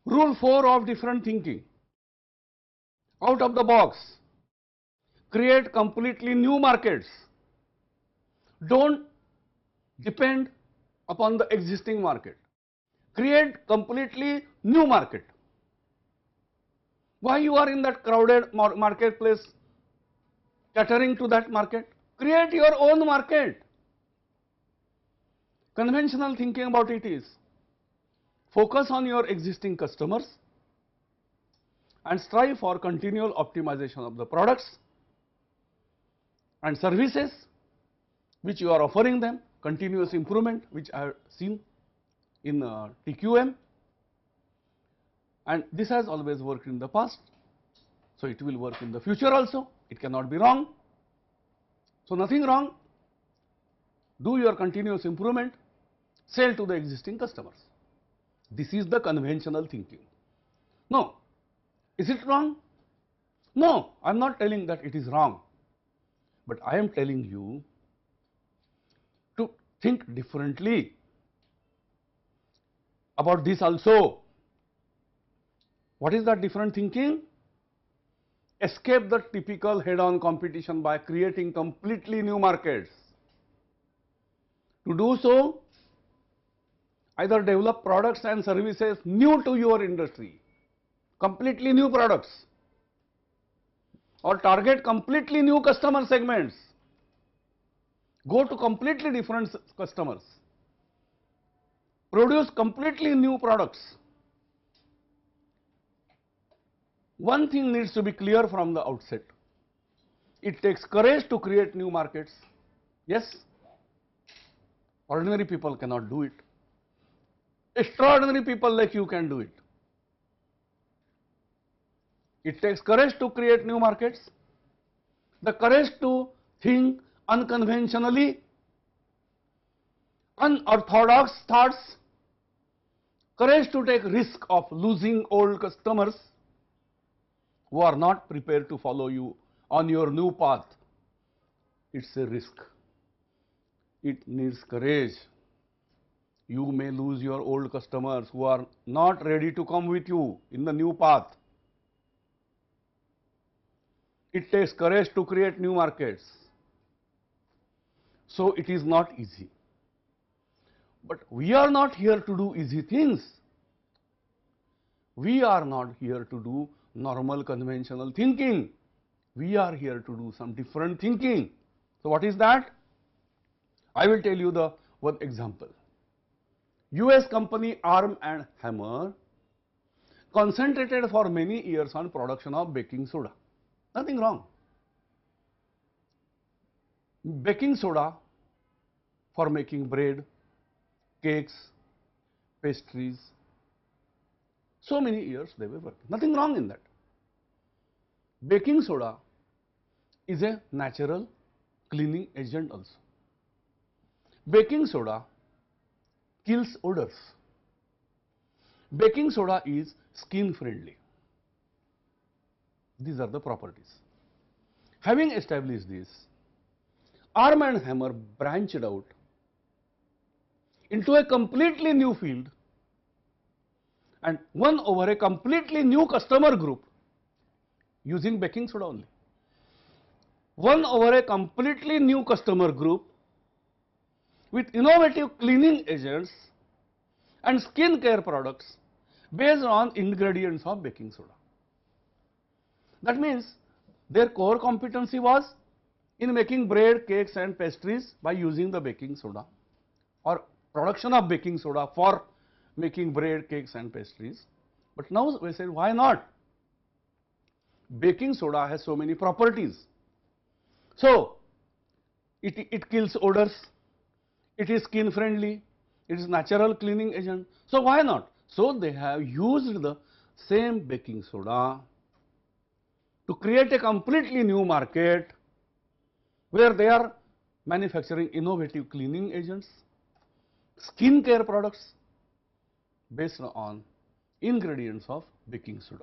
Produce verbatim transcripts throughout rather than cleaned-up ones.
Rule four of different thinking. Out of the box, create completely new markets. Don't depend upon the existing market. Create completely new market. Why you are in that crowded marketplace catering to that market? Create your own market. Conventional thinking about it is focus on your existing customers and strive for continual optimization of the products and services which you are offering them, continuous improvement which I have seen in uh, T Q M, and this has always worked in the past, so it will work in the future also, it cannot be wrong. So nothing wrong, do your continuous improvement, sell to the existing customers. This is the conventional thinking. No, is it wrong? No, I am not telling that it is wrong, but I am telling you to think differently about this also. What is that different thinking? Escape the typical head-on competition by creating completely new markets. To do so, either develop products and services new to your industry, completely new products, or target completely new customer segments. Go to completely different customers. Produce completely new products. One thing needs to be clear from the outset. It takes courage to create new markets. Yes, ordinary people cannot do it. Extraordinary people like you can do it. It takes courage to create new markets, the courage to think unconventionally, unorthodox thoughts, courage to take risk of losing old customers who are not prepared to follow you on your new path. It's a risk. It needs courage. You may lose your old customers who are not ready to come with you in the new path. It takes courage to create new markets. So it is not easy. But we are not here to do easy things. We are not here to do normal conventional thinking. We are here to do some different thinking. So what is that? I will tell you the one example. U S company Arm and Hammer concentrated for many years on production of baking soda. Nothing wrong. Baking soda for making bread, cakes, pastries. So many years they were working. Nothing wrong in that. Baking soda is a natural cleaning agent also. Baking soda kills odors. Baking soda is skin friendly. These are the properties. Having established this, Arm and Hammer branched out into a completely new field and won over a completely new customer group using baking soda only. Won over a completely new customer group with innovative cleaning agents and skin care products based on ingredients of baking soda. That means their core competency was in making bread, cakes and pastries by using the baking soda, or production of baking soda for making bread, cakes and pastries. But now we said, why not? Baking soda has so many properties. So it, it kills odors, it is skin friendly, it is natural cleaning agent. So why not? So they have used the same baking soda to create a completely new market where they are manufacturing innovative cleaning agents, skin care products based on ingredients of baking soda.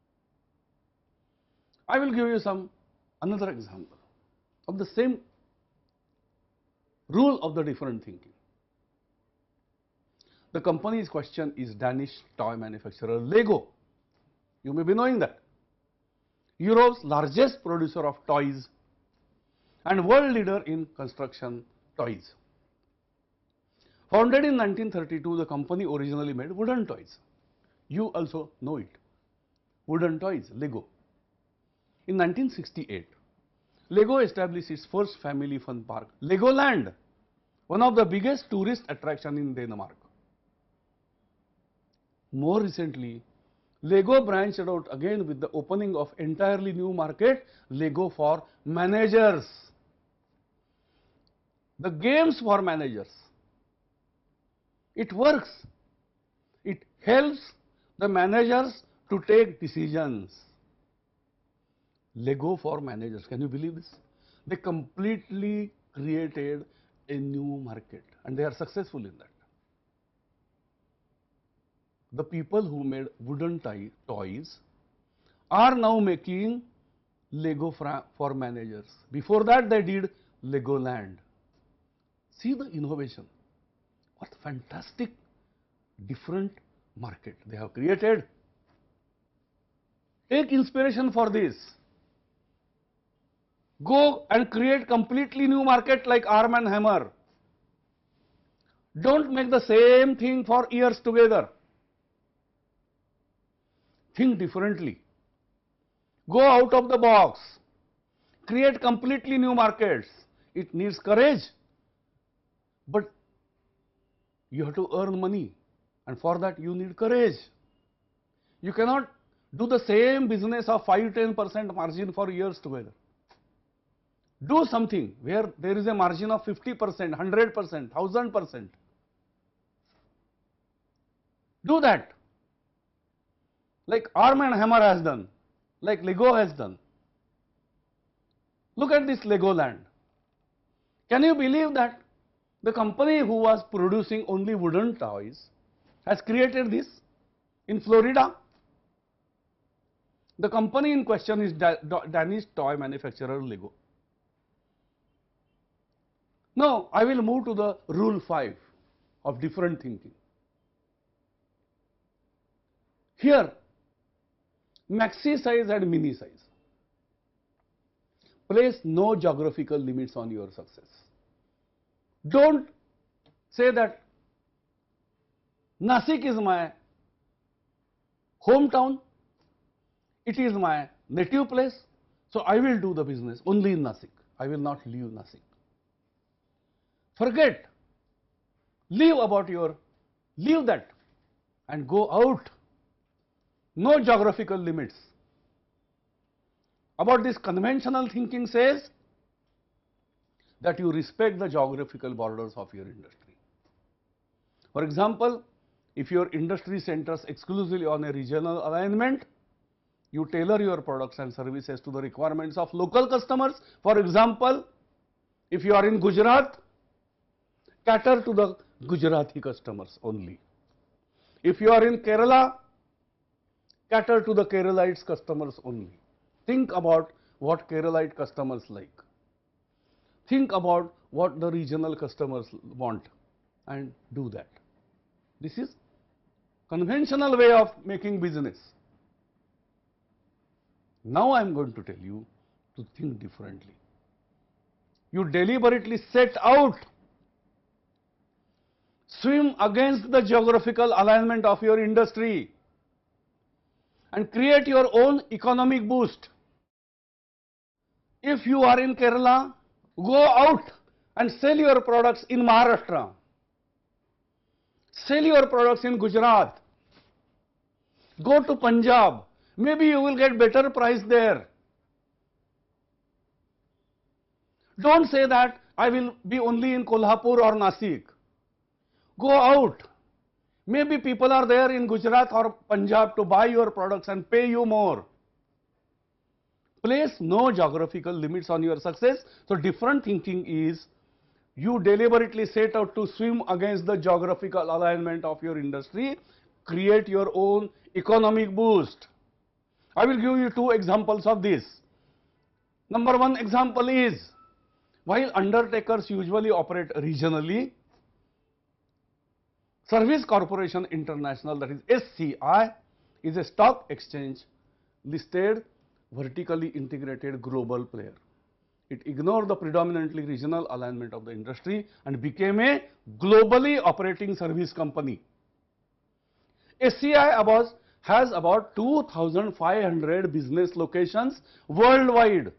I will give you some another example of the same rule of the different thinking. The company's question is Danish toy manufacturer Lego. You may be knowing that. Europe's largest producer of toys and world leader in construction toys. Founded in nineteen thirty-two, the company originally made wooden toys. You also know it. Wooden toys, Lego. In nineteen sixty-eight, Lego established its first family fun park, Legoland, one of the biggest tourist attractions in Denmark. More recently, Lego branched out again with the opening of entirely new market, Lego for managers. The games for managers. It works. It helps the managers to take decisions. Lego for managers. Can you believe this? They completely created a new market and they are successful in that. The people who made wooden toys are now making Lego for managers. Before that, they did Legoland. See the innovation. What fantastic different market they have created. Take inspiration for this. Go and create completely new market like Arm and Hammer. Don't make the same thing for years together. Think differently. Go out of the box. Create completely new markets. It needs courage. But you have to earn money. And for that you need courage. You cannot do the same business of five to ten percent margin for years together. Do something where there is a margin of fifty percent, one hundred percent, one thousand percent. Do that. Like Arm and Hammer has done, like Lego has done. Look at this Legoland. Can you believe that the company who was producing only wooden toys has created this in Florida? The company in question is Danish toy manufacturer Lego. Now, I will move to the rule five of different thinking. Here, maxi size and mini size. Place no geographical limits on your success. Don't say that Nasik is my hometown, it is my native place, so I will do the business only in Nasik. I will not leave Nasik. Forget, leave about your, leave that and go out. No geographical limits. About this, conventional thinking says that you respect the geographical borders of your industry. For example, if your industry centers exclusively on a regional alignment, you tailor your products and services to the requirements of local customers. For example, if you are in Gujarat, cater to the Gujarati customers only. If you are in Kerala, cater to the Keralites customers only. Think about what Keralite customers like. Think about what the regional customers want and do that. This is conventional way of making business. Now I am going to tell you to think differently. You deliberately set out, swim against the geographical alignment of your industry and create your own economic boost. If you are in Kerala, go out and sell your products in Maharashtra. Sell your products in Gujarat. Go to Punjab. Maybe you will get better price there. Don't say that I will be only in Kolhapur or Nasik. Go out. Maybe people are there in Gujarat or Punjab to buy your products and pay you more. Place no geographical limits on your success. So different thinking is you deliberately set out to swim against the geographical alignment of your industry, create your own economic boost. I will give you two examples of this. Number one example is, while undertakers usually operate regionally, Service Corporation International, that is S C I, is a stock exchange listed vertically integrated global player. It ignored the predominantly regional alignment of the industry and became a globally operating service company. S C I was, has about two thousand five hundred business locations worldwide,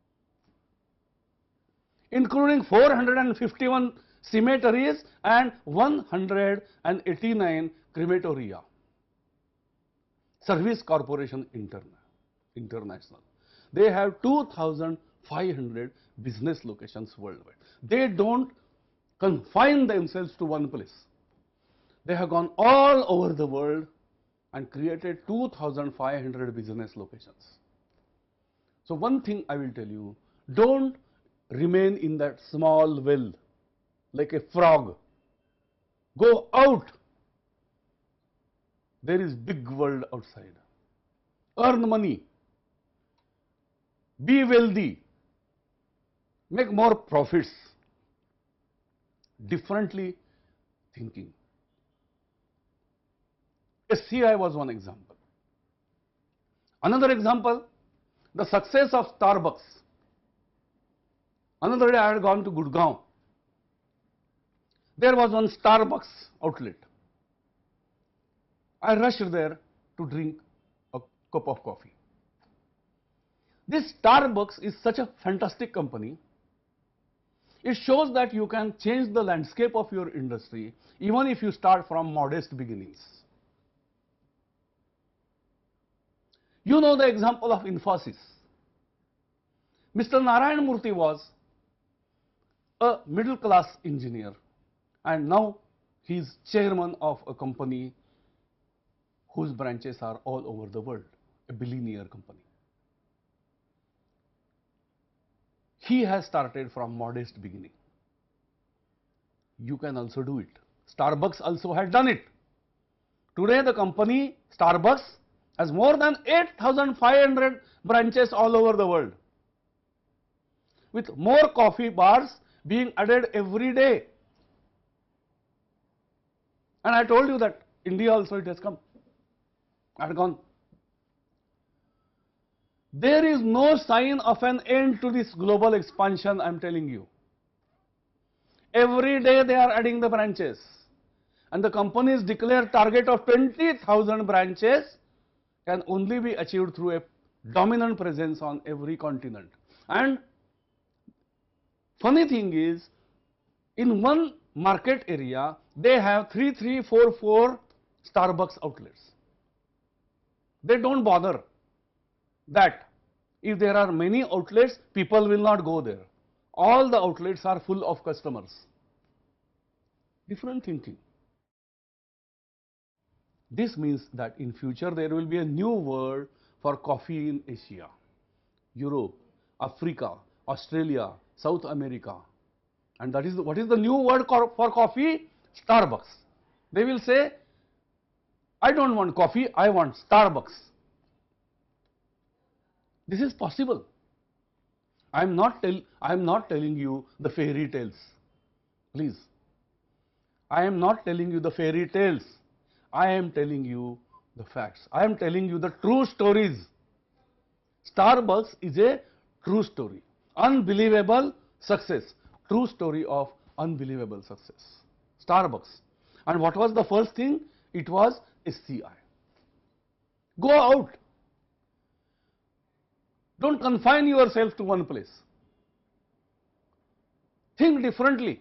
including four hundred fifty-one cemeteries and one hundred eighty-nine crematoria. Service Corporation Interna International. They have two thousand five hundred business locations worldwide. They don't confine themselves to one place. They have gone all over the world and created two thousand five hundred business locations. So one thing I will tell you, don't remain in that small well like a frog. Go out. There is big world outside. Earn money. Be wealthy. Make more profits. Differently thinking. S C I was one example. Another example, the success of Starbucks. Another day I had gone to Gurgaon. There was one Starbucks outlet. I rushed there to drink a cup of coffee. This Starbucks is such a fantastic company. It shows that you can change the landscape of your industry even if you start from modest beginnings. You know the example of Infosys. Mister Narayan Murthy was a middle class engineer and now he is chairman of a company whose branches are all over the world, a billionaire company. He has started from modest beginning. You can also do it. Starbucks also had done it. Today the company Starbucks has more than eight thousand five hundred branches all over the world, with more coffee bars being added every day. And I told you that India also it has come. I had gone. There is no sign of an end to this global expansion, I am telling you. Every day they are adding the branches. And the company's declared target of twenty thousand branches can only be achieved through a dominant presence on every continent. And funny thing is, in one market area, they have three three four four Starbucks outlets. They don't bother that if there are many outlets, people will not go there. All the outlets are full of customers. Different thinking. This means that in future there will be a new world for coffee in Asia, Europe, Africa, Australia, South America. And that is the, what is the new word for coffee? Starbucks. They will say, I don't want coffee, I want Starbucks. This is possible. I am not tell, I am not telling you the fairy tales. Please. I am not telling you the fairy tales. I am telling you the facts. I am telling you the true stories. Starbucks is a true story. Unbelievable success. True story of unbelievable success. Starbucks. And what was the first thing? It was S C I. Go out. Don't confine yourself to one place. Think differently.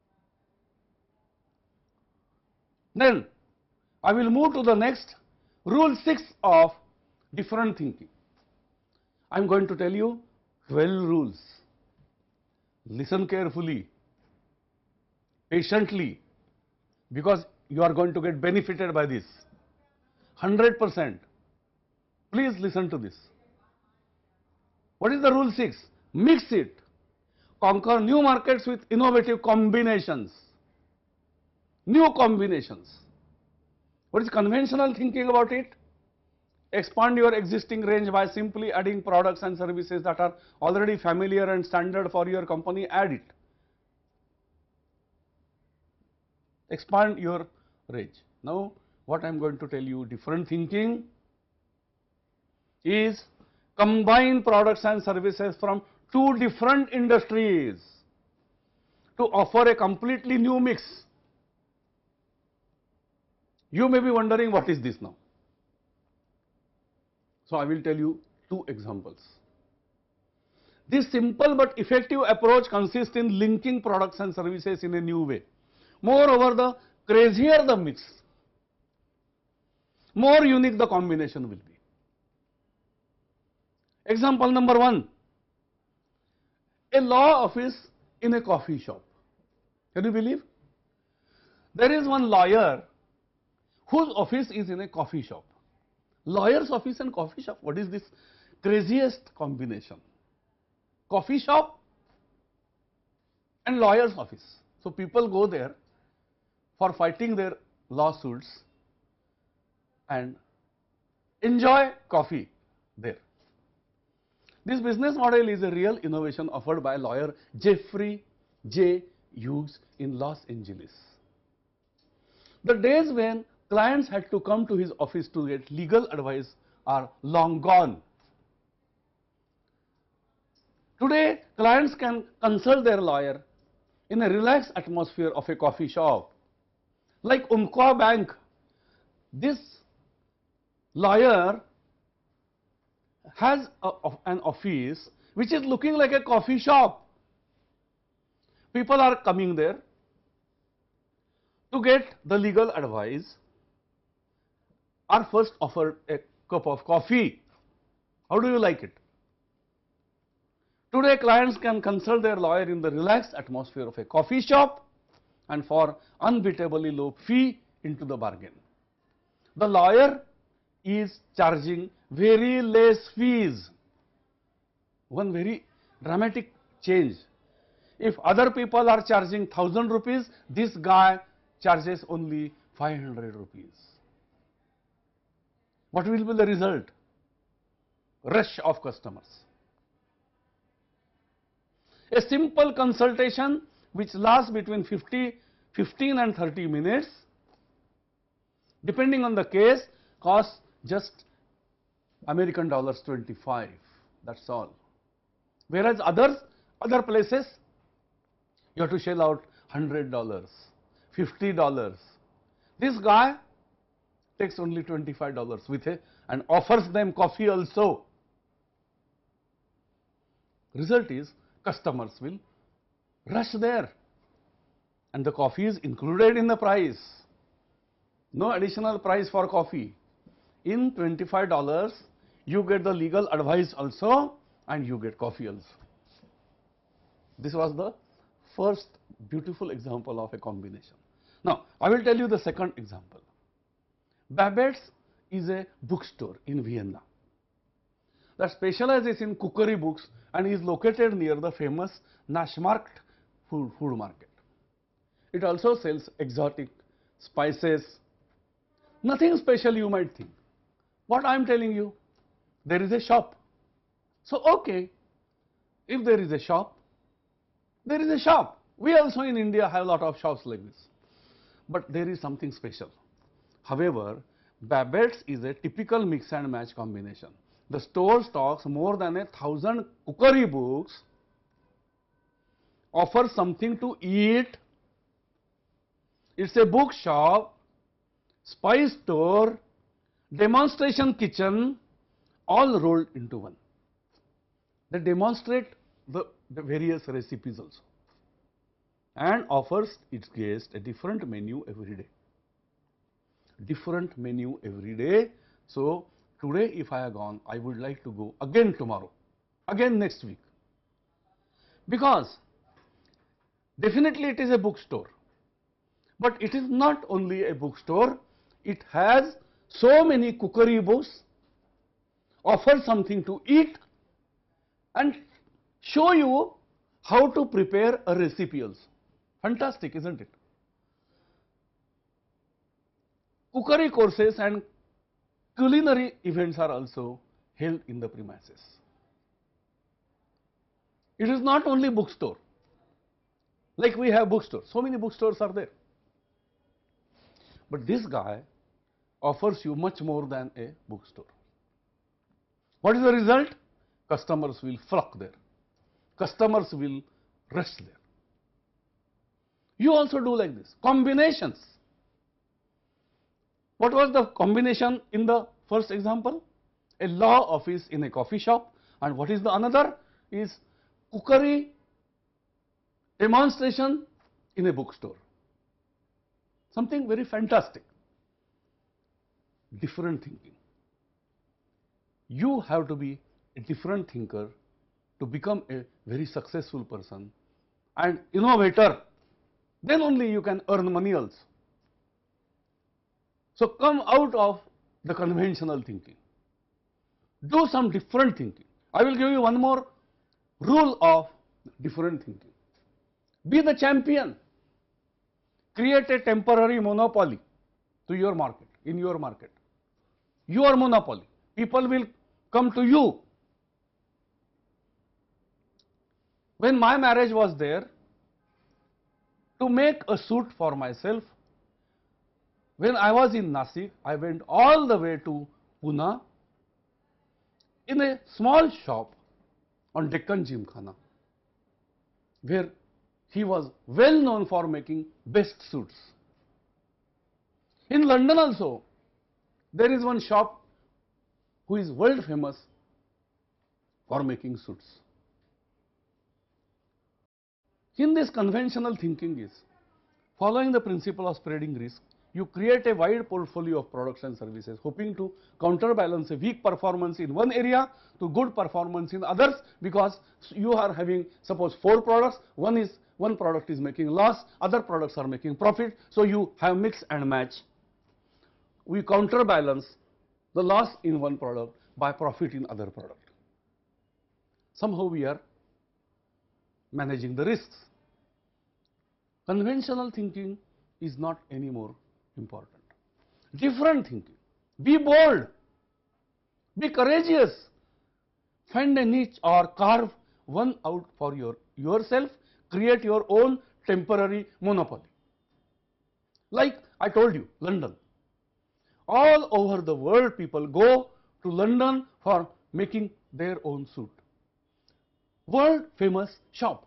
Then I will move to the next, rule six of different thinking. I am going to tell you twelve rules. Listen carefully, patiently, because you are going to get benefited by this. one hundred percent. Please listen to this. What is the rule six? Mix it. Conquer new markets with innovative combinations. New combinations. What is conventional thinking about it? Expand your existing range by simply adding products and services that are already familiar and standard for your company. Add it. Expand your range. Now, what I am going to tell you, different thinking is combine products and services from two different industries to offer a completely new mix. You may be wondering what is this now. So, I will tell you two examples. This simple but effective approach consists in linking products and services in a new way. Moreover, the crazier the mix, more unique the combination will be. Example number one, a law office in a coffee shop. Can you believe? There is one lawyer whose office is in a coffee shop. Lawyer's office and coffee shop. What is this craziest combination? Coffee shop and lawyer's office. So, people go there for fighting their lawsuits and enjoy coffee there. This business model is a real innovation offered by lawyer Jeffrey J. Hughes in Los Angeles. The days when clients had to come to his office to get legal advice are long gone. Today, clients can consult their lawyer in a relaxed atmosphere of a coffee shop. Like Umpqua Bank, this lawyer has a, an office which is looking like a coffee shop. People are coming there to get the legal advice, are first offered a cup of coffee. How do you like it? Today, clients can consult their lawyer in the relaxed atmosphere of a coffee shop and for unbeatably low fee into the bargain. The lawyer is charging very less fees. One very dramatic change. If other people are charging one thousand rupees, this guy charges only five hundred rupees. What will be the result? Rush of customers. A simple consultation which lasts between fifteen and thirty minutes, depending on the case, costs just American dollars twenty-five. That's all. Whereas others, other places, you have to shell out one hundred dollars, fifty dollars. This guy takes only twenty-five dollars with a and offers them coffee also. Result is customers will rush there and the coffee is included in the price. No additional price for coffee. In twenty-five dollars, you get the legal advice also and you get coffee also. This was the first beautiful example of a combination. Now, I will tell you the second example. Babette's is a bookstore in Vienna that specializes in cookery books and is located near the famous Naschmarkt food, food market. It also sells exotic spices. Nothing special you might think. What I am telling you, there is a shop. So, okay, if there is a shop, there is a shop. We also in India have a lot of shops like this. But there is something special. However, Babette's is a typical mix and match combination. The store stocks more than a thousand cookery books, offers something to eat. It's a bookshop, spice store, demonstration kitchen, all rolled into one. They demonstrate the, the various recipes also and offers its guests a different menu every day. Different menu every day. So, today if I have gone, I would like to go again tomorrow, again next week. Because definitely it is a bookstore. But it is not only a bookstore, it has so many cookery books, offers something to eat and show you how to prepare a recipe also. Fantastic, isn't it? Cookery courses and culinary events are also held in the premises. It is not only bookstore, like we have bookstores, so many bookstores are there. But this guy offers you much more than a bookstore. What is the result? Customers will flock there. Customers will rush there. You also do like this. Combinations. What was the combination in the first example? A law office in a coffee shop, and what is the another? Is cookery demonstration in a bookstore. Something very fantastic. Different thinking. You have to be a different thinker to become a very successful person and innovator. Then only you can earn money also. So come out of the conventional thinking. Do some different thinking. I will give you one more rule of different thinking. Be the champion. Create a temporary monopoly to your market, in your market. Your monopoly. People will come to you. When my marriage was there, to make a suit for myself, when I was in Nasik, I went all the way to Pune in a small shop on Deccan Gymkhana, where he was well known for making best suits. In London also, there is one shop who is world famous for making suits. In this conventional thinking is, following the principle of spreading risk, you create a wide portfolio of products and services, hoping to counterbalance a weak performance in one area to good performance in others, because you are having, suppose, four products, one is one product is making loss, other products are making profit, so you have mix and match. We counterbalance the loss in one product by profit in other product. Somehow we are managing the risks. Conventional thinking is not anymore important. Different thinking. Be bold. Be courageous. Find a niche or carve one out for your, yourself. Create your own temporary monopoly. Like I told you, London. All over the world people go to London for making their own suit. World famous shop.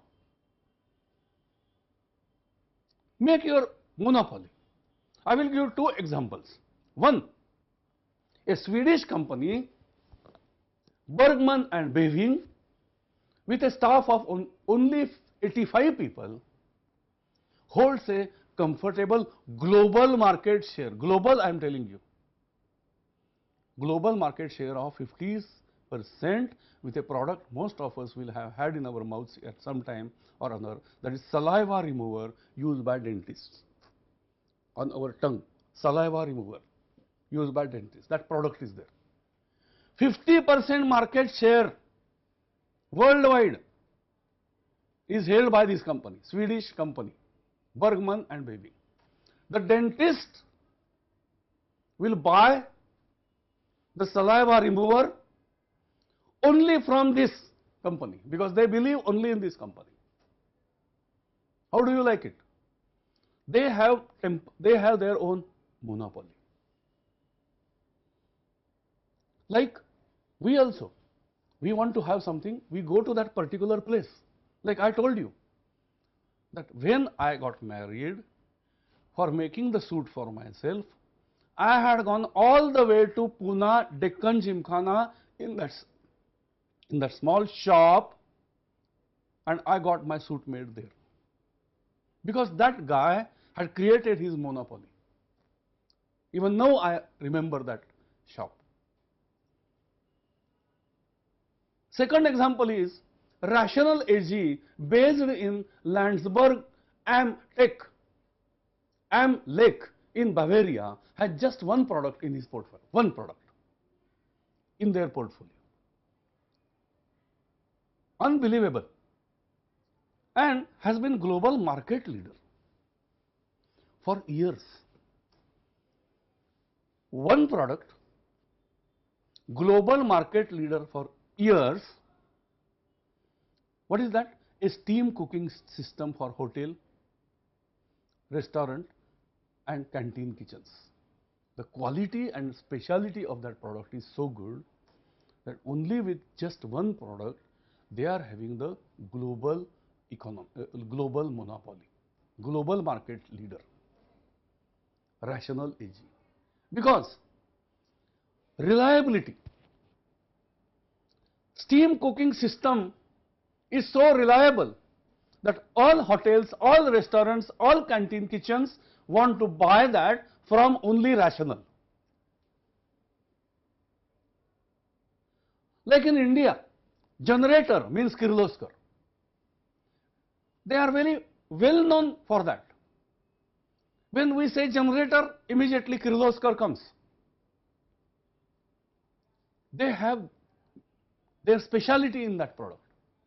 Make your monopoly. I will give two examples. One, a Swedish company, Bergman and Beving, with a staff of on, only eighty-five people, holds a comfortable global market share. Global, I am telling you. Global market share of fifty percent with a product most of us will have had in our mouths at some time or another, that is saliva remover used by dentists. On our tongue, saliva remover used by dentists. That product is there. fifty percent market share worldwide is held by this company, Swedish company, Bergman and Beving. The dentist will buy the saliva remover only from this company, because they believe only in this company. How do you like it? They have, they have their own monopoly. Like we also, we want to have something, we go to that particular place. Like I told you, that when I got married, for making the suit for myself, I had gone all the way to Pune, Deccan Gymkhana in that, in that small shop, and I got my suit made there. Because that guy had created his monopoly. Even now I remember that shop. Second example is Rational A G based in Landsberg am Tech, am Lake in Bavaria had just one product in his portfolio, one product in their portfolio. Unbelievable. And has been global market leader for years. One product, global market leader for years. What is that? A steam cooking system for hotel, restaurant, and canteen kitchens. The quality and speciality of that product is so good that only with just one product they are having the global economy, uh, global monopoly, global market leader, Rational A G. Because reliability, steam cooking system is so reliable that all hotels, all restaurants, all canteen kitchens want to buy that from only Rational. Like in India, generator means Kirloskar. They are very well known for that. When we say generator, immediately Kirloskar comes. They have their speciality in that product.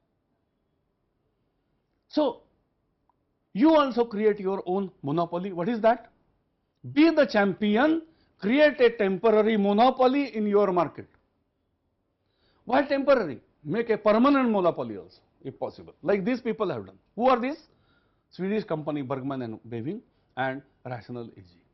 So, you also create your own monopoly. What is that? Be the champion, create a temporary monopoly in your market. Why temporary? Make a permanent monopoly also, if possible, like these people have done. Who are these? Swedish company Bergman and Beving and Rational A G.